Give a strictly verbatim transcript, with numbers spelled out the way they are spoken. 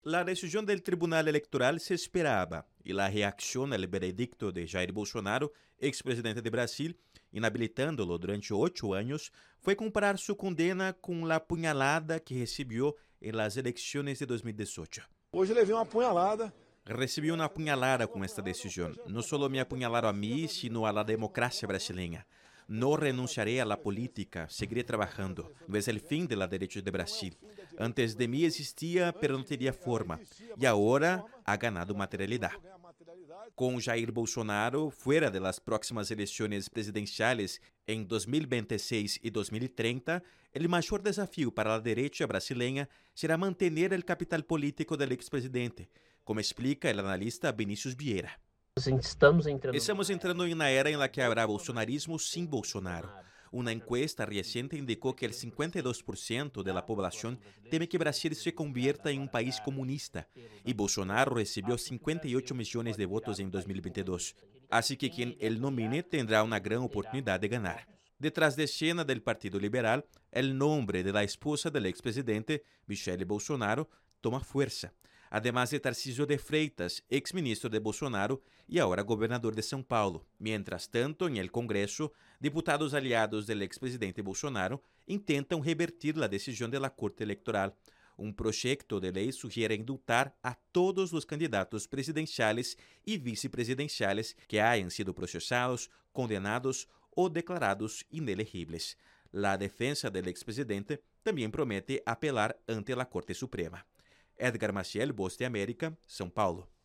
La decisión del Tribunal Electoral se esperaba y la reacción al veredicto de Jair Bolsonaro, expresidente de Brasil, inhabilitándolo durante ocho años, fue comparar su condena con la puñalada que recibió en las elecciones de dois mil e dezoito. Hoje levei uma apunhalada. Recibí una puñalada con esta decisión. No solo me apuñalaron a mí, sino a la democracia brasileña. No renunciaré a la política, seguiré trabajando. No es el fin de la derecha de Brasil. Antes de mí existía, pero no tenía forma. Y ahora ha ganado materialidad. Con Jair Bolsonaro fuera de las próximas elecciones presidenciales en dois mil e veintiséis y dois mil y treinta, el mayor desafío para la derecha brasileña será mantener el capital político del expresidente, como explica el analista Vinícius Vieira. Estamos entrando, Estamos entrando en una era en la que habrá bolsonarismo sin Bolsonaro. Una encuesta reciente indicó que el cincuenta y dos por ciento de la población teme que Brasil se convierta en un país comunista, y Bolsonaro recibió cincuenta y ocho millones de votos en dois mil y veintidós. Así que quien él nomine tendrá una gran oportunidad de ganar. Detrás de escena del Partido Liberal, el nombre de la esposa del expresidente, Michelle Bolsonaro, toma fuerza. Además de Tarcísio de Freitas, ex-ministro de Bolsonaro y ahora gobernador de São Paulo. Mientras tanto, en el Congreso, diputados aliados del expresidente Bolsonaro intentan revertir la decisión de la Corte Electoral. Un proyecto de ley sugiere indultar a todos los candidatos presidenciales y vicepresidenciales que hayan sido procesados, condenados o declarados inelegibles. La defensa del expresidente también promete apelar ante la Corte Suprema. Edgar Maciel, Voz de América, São Paulo.